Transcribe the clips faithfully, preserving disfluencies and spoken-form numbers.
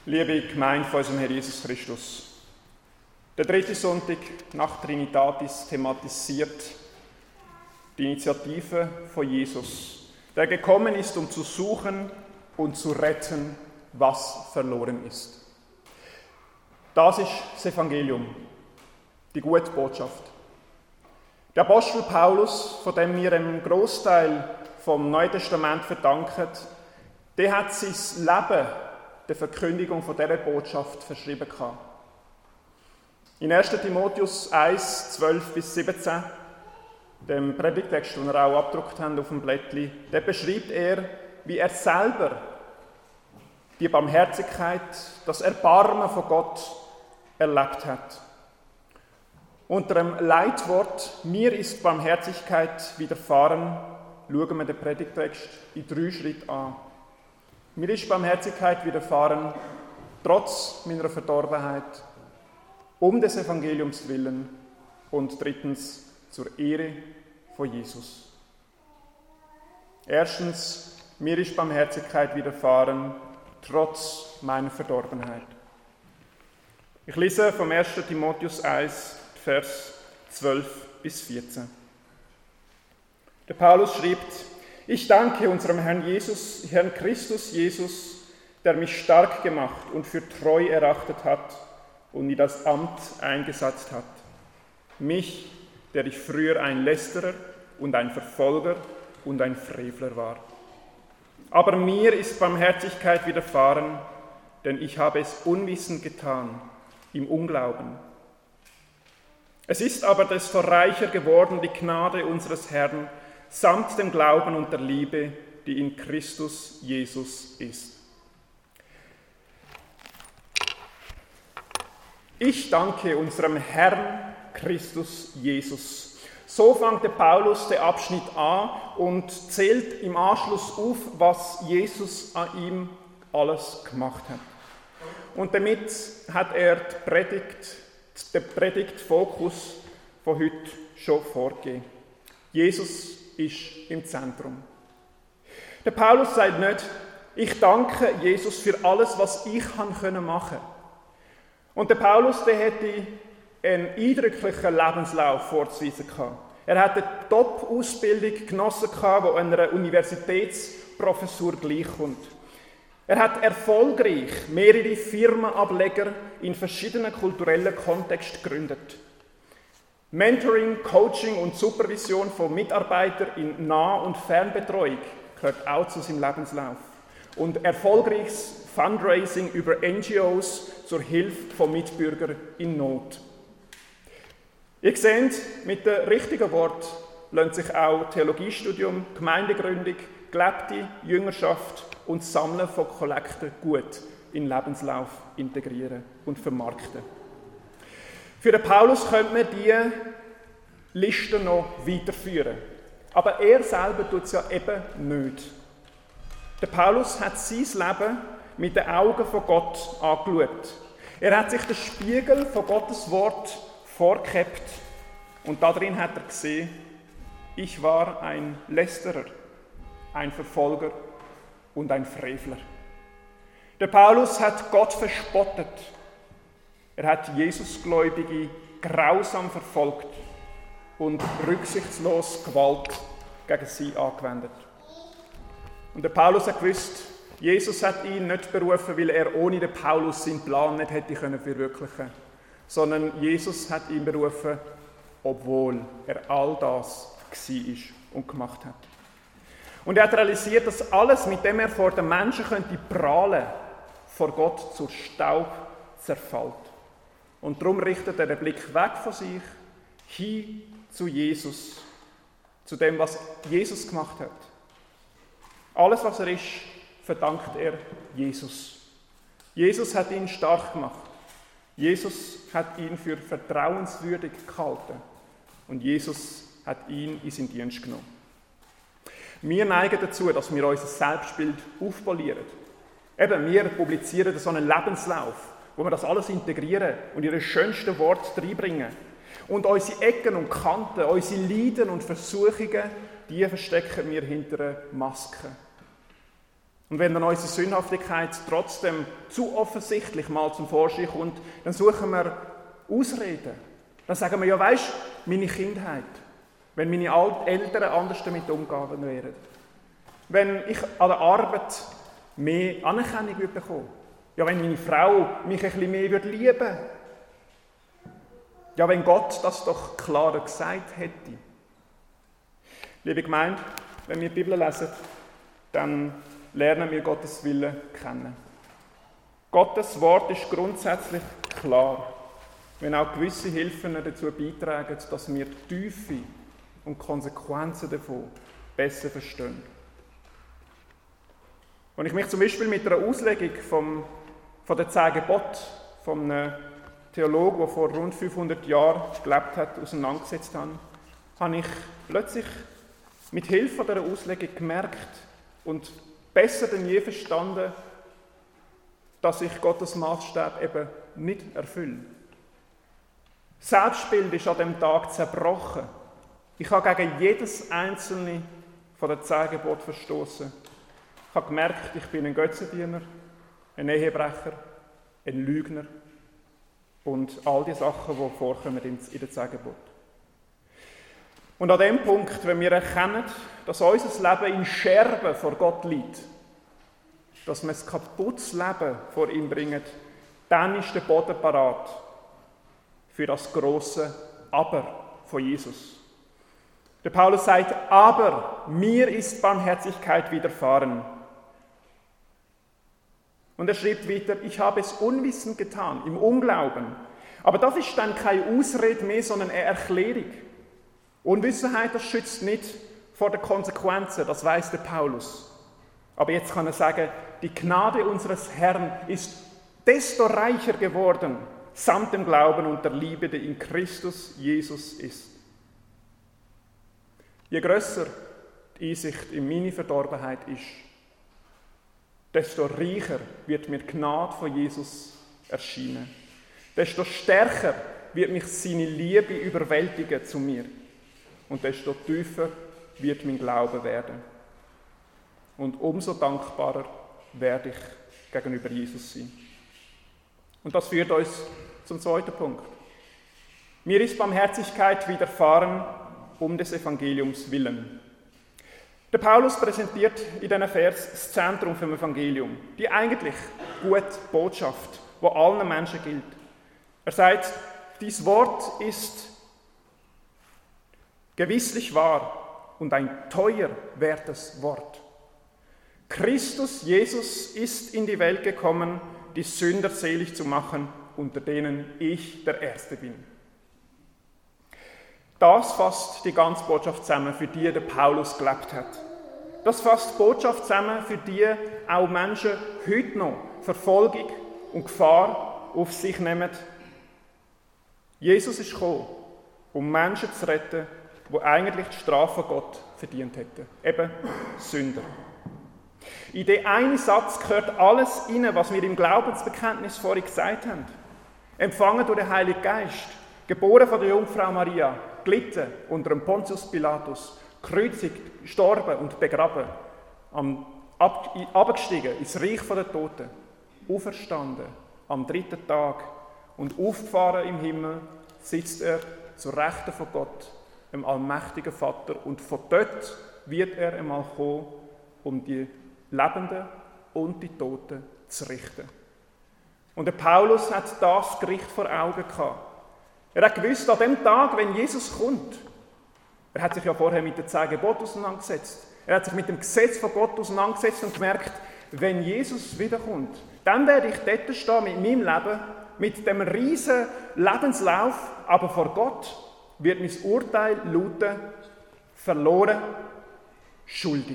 Liebe Gemeinde von unserem Herrn Jesus Christus, der dritte Sonntag nach Trinitatis thematisiert die Initiative von Jesus, der gekommen ist, um zu suchen und zu retten, was verloren ist. Das ist das Evangelium, die gute Botschaft. Der Apostel Paulus, von dem wir einen Großteil vom Neuen Testament verdanken, der hat sein Leben der Verkündigung von dieser Botschaft verschrieben gehabt. In erster Timotheus eins, zwölf bis siebzehn, dem Predigtext, den wir auch abgedruckt haben auf dem Blättli, der beschreibt er, wie er selber die Barmherzigkeit, das Erbarmen von Gott erlebt hat. Unter dem Leitwort «Mir ist Barmherzigkeit widerfahren» schauen wir den Predigtext in drei Schritten an. Mir ist Barmherzigkeit widerfahren, trotz meiner Verdorbenheit, um des Evangeliums willen und drittens zur Ehre von Jesus. Erstens, mir ist Barmherzigkeit widerfahren, trotz meiner Verdorbenheit. Ich lese vom ersten Timotheus eins, Vers zwölf bis vierzehn. Der Paulus schreibt: Ich danke unserem Herrn Jesus, Herrn Christus Jesus, der mich stark gemacht und für treu erachtet hat und in das Amt eingesetzt hat. Mich, der ich früher ein Lästerer und ein Verfolger und ein Frevler war. Aber mir ist Barmherzigkeit widerfahren, denn ich habe es unwissend getan, im Unglauben. Es ist aber desto reicher geworden die Gnade unseres Herrn, samt dem Glauben und der Liebe, die in Christus Jesus ist. Ich danke unserem Herrn Christus Jesus. So fängt der Paulus den Abschnitt an und zählt im Anschluss auf, was Jesus an ihm alles gemacht hat. Und damit hat er die Predigt, den Predigtfokus von heute schon vorgegeben. Jesus ist im Zentrum. Der Paulus sagt nicht, ich danke Jesus für alles, was ich machen konnte. Und der Paulus, der hätte einen eindrücklichen Lebenslauf vorzuweisen gehabt. Er hat eine Top-Ausbildung genossen gehabt, die einer Universitätsprofessur gleichkommt. Er hat erfolgreich mehrere Firmenableger in verschiedenen kulturellen Kontexten gegründet. Mentoring, Coaching und Supervision von Mitarbeitern in Nah- und Fernbetreuung gehört auch zu seinem Lebenslauf. Und erfolgreiches Fundraising über N G Os zur Hilfe von Mitbürgern in Not. Ihr seht, mit den richtigen Worten lassen sich auch Theologiestudium, Gemeindegründung, gelebte Jüngerschaft und das Sammeln von Kollekten gut in den Lebenslauf integrieren und vermarkten. Für den Paulus könnte man diese Liste noch weiterführen. Aber er selber tut es ja eben nicht. Der Paulus hat sein Leben mit den Augen von Gott angeschaut. Er hat sich den Spiegel von Gottes Wort vorgehabt und darin hat er gesehen, ich war ein Lästerer, ein Verfolger und ein Frevler. Der Paulus hat Gott verspottet. Er hat Jesusgläubige grausam verfolgt und rücksichtslos Gewalt gegen sie angewendet. Und der Paulus hat gewusst, Jesus hat ihn nicht berufen, weil er ohne den Paulus seinen Plan nicht hätte verwirklichen können, sondern Jesus hat ihn berufen, obwohl er all das war und gemacht hat. Und er hat realisiert, dass alles, mit dem er vor den Menschen könnte prahlen, vor Gott zur Staub zerfällt. Und darum richtet er den Blick weg von sich, hin zu Jesus, zu dem, was Jesus gemacht hat. Alles, was er ist, verdankt er Jesus. Jesus hat ihn stark gemacht. Jesus hat ihn für vertrauenswürdig gehalten. Und Jesus hat ihn in seinen Dienst genommen. Wir neigen dazu, dass wir unser Selbstbild aufpolieren. Eben, wir publizieren so einen Lebenslauf, wo wir das alles integrieren und ihre schönsten Worte reinbringen. Und unsere Ecken und Kanten, unsere Leiden und Versuchungen, die verstecken wir hinter einer Maske. Und wenn dann unsere Sündhaftigkeit trotzdem zu offensichtlich mal zum Vorschein kommt, dann suchen wir Ausreden. Dann sagen wir, ja weisst, meine Kindheit, wenn meine Eltern anders damit umgegangen wären. Wenn ich an der Arbeit mehr Anerkennung bekommen würde. Ja, wenn meine Frau mich ein bisschen mehr lieben würde. Ja, wenn Gott das doch klarer gesagt hätte. Liebe Gemeinde, wenn wir die Bibel lesen, dann lernen wir Gottes Willen kennen. Gottes Wort ist grundsätzlich klar, wenn auch gewisse Hilfen dazu beitragen, dass wir die Tiefe und Konsequenzen davon besser verstehen. Wenn ich mich zum Beispiel mit einer Auslegung vom, von den zehn Geboten von einem Theologen, der vor rund fünfhundert Jahren gelebt hat, auseinandergesetzt habe, habe ich plötzlich mit Hilfe dieser Auslegung gemerkt und besser denn je verstanden, dass ich Gottes Maßstab eben nicht erfülle. Das Selbstbild ist an diesem Tag zerbrochen. Ich habe gegen jedes einzelne von den zehn Geboten verstoßen. Ich habe gemerkt, ich bin ein Götzendiener, ein Ehebrecher, ein Lügner und all die Sachen, die vorkommen in den zehn Geboten. Und an dem Punkt, wenn wir erkennen, dass unser Leben in Scherben vor Gott liegt, dass wir ein kaputtes Leben vor ihm bringen, dann ist der Boden parat für das grosse Aber von Jesus. Der Paulus sagt, aber mir ist Barmherzigkeit widerfahren. Und er schreibt weiter, ich habe es unwissend getan, im Unglauben. Aber das ist dann keine Ausrede mehr, sondern eine Erklärung. Unwissenheit, das schützt nicht vor den Konsequenzen, das weiß der Paulus. Aber jetzt kann er sagen, die Gnade unseres Herrn ist desto reicher geworden, samt dem Glauben und der Liebe, die in Christus Jesus ist. Je grösser die Einsicht in meine Verdorbenheit ist, desto reicher wird mir die Gnade von Jesus erscheinen. Desto stärker wird mich seine Liebe überwältigen zu mir. Und desto tiefer wird mein Glaube werden. Und umso dankbarer werde ich gegenüber Jesus sein. Und das führt uns zum zweiten Punkt. Mir ist Barmherzigkeit widerfahren um des Evangeliums willen. Der Paulus präsentiert in diesem Vers das Zentrum vom Evangelium, die eigentlich gute Botschaft, die allen Menschen gilt. Er sagt, dies Wort ist gewisslich wahr und ein teuer wertes Wort. Christus Jesus ist in die Welt gekommen, die Sünder selig zu machen, unter denen ich der Erste bin. Das fasst die ganze Botschaft zusammen, für die der Paulus gelebt hat. Das fasst die Botschaft zusammen, für die auch Menschen heute noch Verfolgung und Gefahr auf sich nehmen. Jesus ist gekommen, um Menschen zu retten, die eigentlich die Strafe von Gott verdient hätten. Eben Sünder. In den einen Satz gehört alles rein, was wir im Glaubensbekenntnis vorhin gesagt haben. Empfangen durch den Heiligen Geist, geboren von der Jungfrau Maria, gelitten unter dem Pontius Pilatus, gekreuzigt, gestorben und begraben, am, ab, abgestiegen ins Reich der Toten, auferstanden am dritten Tag und aufgefahren im Himmel, sitzt er zur Rechten von Gott, dem allmächtigen Vater, und von dort wird er einmal kommen, um die Lebenden und die Toten zu richten. Und der Paulus hat das Gericht vor Augen gehabt. Er hat gewusst, an dem Tag, wenn Jesus kommt, er hat sich ja vorher mit den zehn Geboten auseinandergesetzt, er hat sich mit dem Gesetz von Gott auseinandergesetzt und gemerkt, wenn Jesus wiederkommt, dann werde ich dort stehen mit meinem Leben, mit dem riesen Lebenslauf, aber vor Gott wird mein Urteil lauten, verloren, schuldig.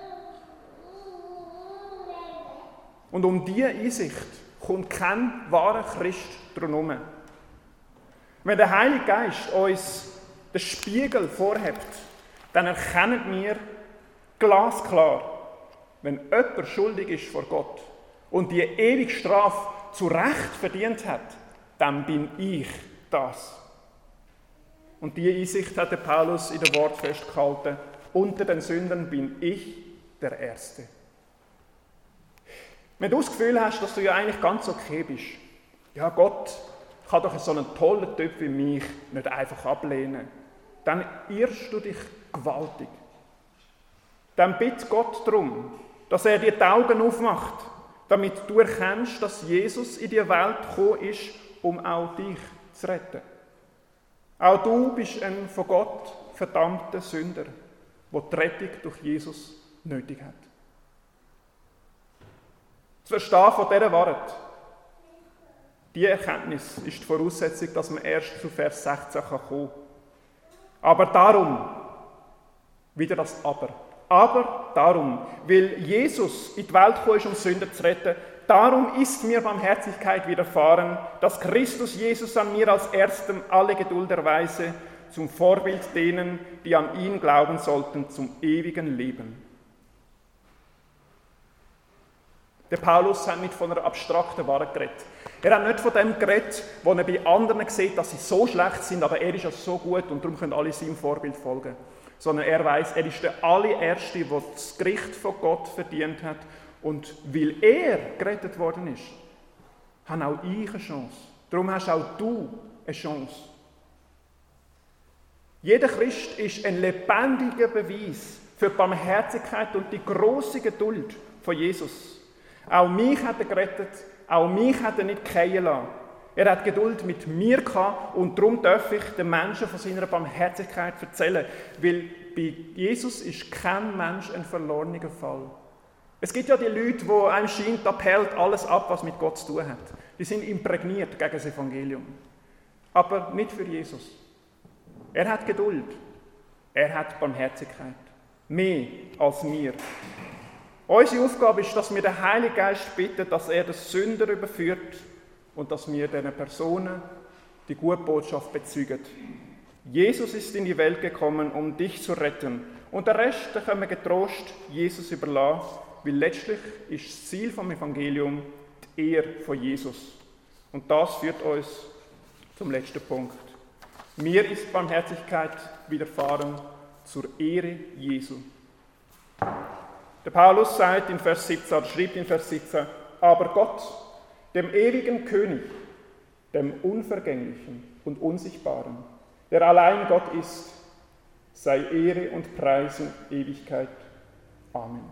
Und um diese Einsicht kommt kein wahrer Christ drum herum. Wenn der Heilige Geist uns den Spiegel vorhebt, dann erkennen wir glasklar, wenn jemand schuldig ist vor Gott und die ewige Strafe zu Recht verdient hat, dann bin ich das. Und diese Einsicht hat der Paulus in dem Wort festgehalten, unter den Sündern bin ich der Erste. Wenn du das Gefühl hast, dass du ja eigentlich ganz okay bist, ja, Gott kann doch so einen tollen Typ wie mich nicht einfach ablehnen, dann irrst du dich gewaltig. Dann bitte Gott darum, dass er dir die Augen aufmacht, damit du erkennst, dass Jesus in die Welt gekommen ist, um auch dich zu retten. Auch du bist ein von Gott verdammter Sünder, der die Rettung durch Jesus nötig hat. Das Verstehen von dieser Wahrheit, diese Erkenntnis ist die Voraussetzung, dass man erst zu Vers sechzehn kommen kann. Aber darum, wieder das Aber, aber darum, weil Jesus in die Welt gekommen ist, um Sünder zu retten, darum ist mir Barmherzigkeit widerfahren, dass Christus Jesus an mir als Erstem alle Geduld erweise, zum Vorbild denen, die an ihn glauben sollten, zum ewigen Leben. Der Paulus hat nicht von einer abstrakten Wahrheit geredet. Er hat nicht von dem geredet, wo er bei anderen sieht, dass sie so schlecht sind, aber er ist ja so gut und darum können alle seinem Vorbild folgen. Sondern er weiß, er ist der allererste, der das Gericht von Gott verdient hat. Und weil er gerettet worden ist, hat auch ich eine Chance. Darum hast auch du eine Chance. Jeder Christ ist ein lebendiger Beweis für die Barmherzigkeit und die grosse Geduld von Jesus. Auch mich hat er gerettet, auch mich hat er nicht fallen lassen. Er hat Geduld mit mir gehabt und darum darf ich den Menschen von seiner Barmherzigkeit erzählen, weil bei Jesus ist kein Mensch ein verlorener Fall. Es gibt ja die Leute, die einem scheint, da perlt alles ab, was mit Gott zu tun hat. Die sind imprägniert gegen das Evangelium. Aber nicht für Jesus. Er hat Geduld. Er hat Barmherzigkeit. Mehr als wir. Unsere Aufgabe ist, dass wir den Heiligen Geist bitten, dass er den Sünder überführt und dass wir diesen Personen die gute Botschaft bezeugen. Jesus ist in die Welt gekommen, um dich zu retten. Und den Rest den können wir getrost Jesus überlassen, weil letztlich ist das Ziel vom Evangelium die Ehre von Jesus. Und das führt uns zum letzten Punkt. Mir ist Barmherzigkeit widerfahren zur Ehre Jesu. Der Paulus sagt in Vers siebzehn, schreibt in Vers siebzehn, aber Gott, dem ewigen König, dem Unvergänglichen und Unsichtbaren, der allein Gott ist, sei Ehre und Preis in Ewigkeit. Amen.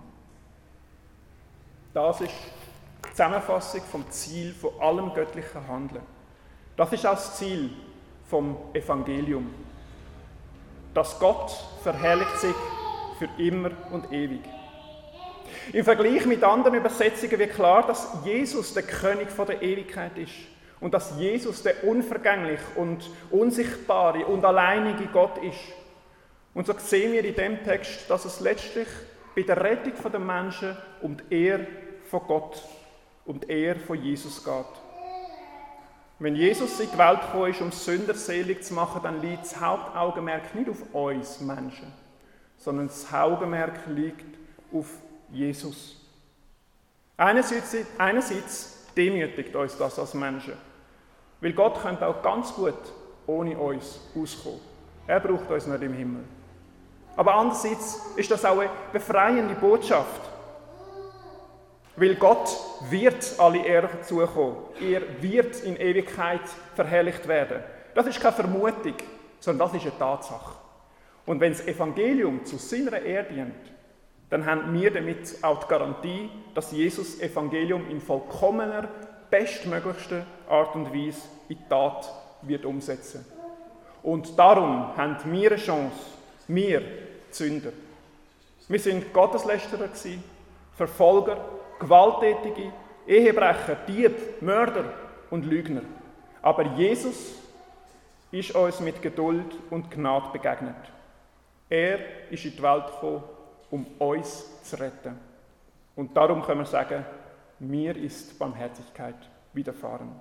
Das ist die Zusammenfassung vom Ziel von allem göttlichen Handeln. Das ist auch das Ziel vom Evangelium. Dass Gott verherrlicht sich für immer und ewig. Im Vergleich mit anderen Übersetzungen wird klar, dass Jesus der König von der Ewigkeit ist und dass Jesus der unvergängliche und unsichtbare und alleinige Gott ist. Und so sehen wir in dem Text, dass es letztlich bei der Rettung der Menschen um die Ehre von Gott, um die Ehre von Jesus geht. Wenn Jesus in die Welt gekommen ist, um Sünder selig zu machen, dann liegt das Hauptaugenmerk nicht auf uns Menschen, sondern das Hauptaugenmerk liegt auf Jesus. Einerseits, einerseits demütigt uns das als Menschen, weil Gott könnte auch ganz gut ohne uns auskommen. Er braucht uns nicht im Himmel. Aber andererseits ist das auch eine befreiende Botschaft, weil Gott wird alle Ehre zukommen. Er wird in Ewigkeit verherrlicht werden. Das ist keine Vermutung, sondern das ist eine Tatsache. Und wenn das Evangelium zu seiner Ehre dient, dann haben wir damit auch die Garantie, dass Jesus das Evangelium in vollkommener, bestmöglichster Art und Weise in die Tat wird umsetzen. Und darum haben wir eine Chance, wir, die Sünder. Wir sind Gotteslästerer gewesen, Verfolger, Gewalttätige, Ehebrecher, Dieb, Mörder und Lügner. Aber Jesus ist uns mit Geduld und Gnade begegnet. Er ist in die Welt gekommen, um uns zu retten. Und darum können wir sagen, mir ist Barmherzigkeit widerfahren.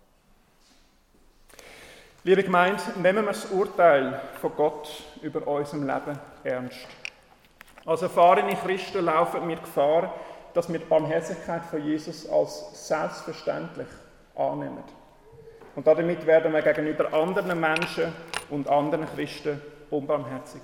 Liebe Gemeinde, nehmen wir das Urteil von Gott über unserem Leben ernst. Als erfahrene Christen laufen wir Gefahr, dass wir die Barmherzigkeit von Jesus als selbstverständlich annehmen. Und damit werden wir gegenüber anderen Menschen und anderen Christen unbarmherzig.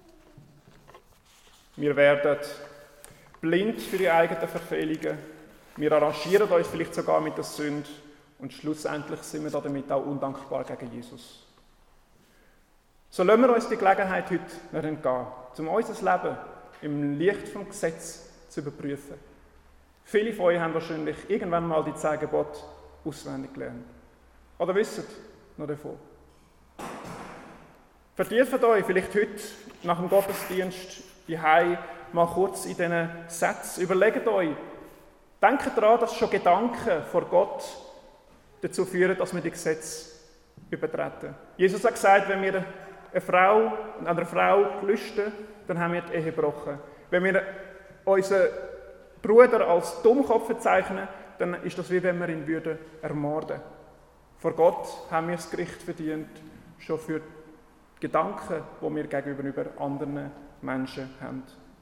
Wir werden blind für die eigenen Verfehlungen Wir arrangieren uns vielleicht sogar mit der Sünde und schlussendlich sind wir damit auch undankbar gegen Jesus. So lassen wir uns die Gelegenheit heute nicht entgehen, um unser Leben im Licht vom Gesetz zu überprüfen. Viele von euch haben wahrscheinlich irgendwann mal die zehn Gebote auswendig gelernt. Oder wissen noch davon. Vertieft euch vielleicht heute nach dem Gottesdienst die Hause mal kurz in diesen Sätzen. Überlegt euch, denkt daran, dass schon Gedanken vor Gott dazu führen, dass wir die Gesetze übertreten. Jesus hat gesagt, wenn wir eine Frau, an einer Frau gelüsten, dann haben wir die Ehe gebrochen. Wenn wir unseren Bruder als Dummkopf bezeichnen, dann ist das wie wenn wir ihn würden ermorden. Vor Gott haben wir das Gericht verdient, schon für die Gedanken, die wir gegenüber anderen Menschen haben.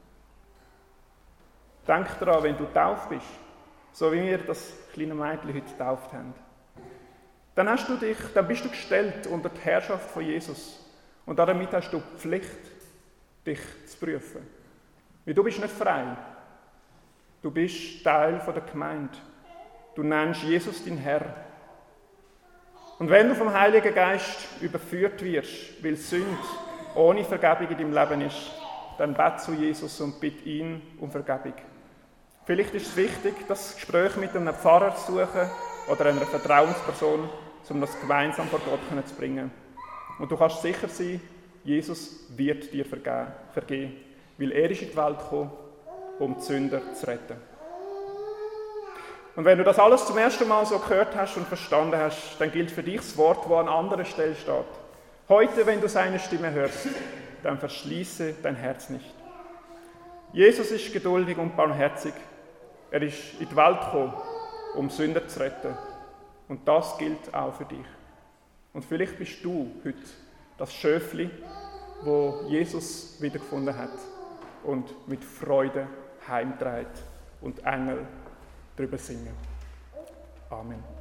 Denk daran, wenn du getauft bist, so wie wir das kleine Mädchen heute getauft haben, dann, hast du dich, dann bist du gestellt unter die Herrschaft von Jesus. Und damit hast du die Pflicht, dich zu prüfen. Weil du bist nicht frei. Du bist Teil der Gemeinde. Du nennst Jesus dein Herr. Und wenn du vom Heiligen Geist überführt wirst, weil Sünde ohne Vergebung in deinem Leben ist, dann bete zu Jesus und bitte ihn um Vergebung. Vielleicht ist es wichtig, das Gespräch mit einem Pfarrer zu suchen oder einer Vertrauensperson, um das gemeinsam vor Gott zu bringen. Und du kannst sicher sein, Jesus wird dir vergeben, weil er ist in die Welt gekommen, um die Sünder zu retten. Und wenn du das alles zum ersten Mal so gehört hast und verstanden hast, dann gilt für dich das Wort, das an anderer Stelle steht. Heute, wenn du seine Stimme hörst, dann verschließe dein Herz nicht. Jesus ist geduldig und barmherzig. Er ist in die Welt gekommen, um Sünder zu retten. Und das gilt auch für dich. Und vielleicht bist du heute das Schöfli, wo Jesus wiedergefunden hat und mit Freude heimträgt und Engel darüber singen. Amen.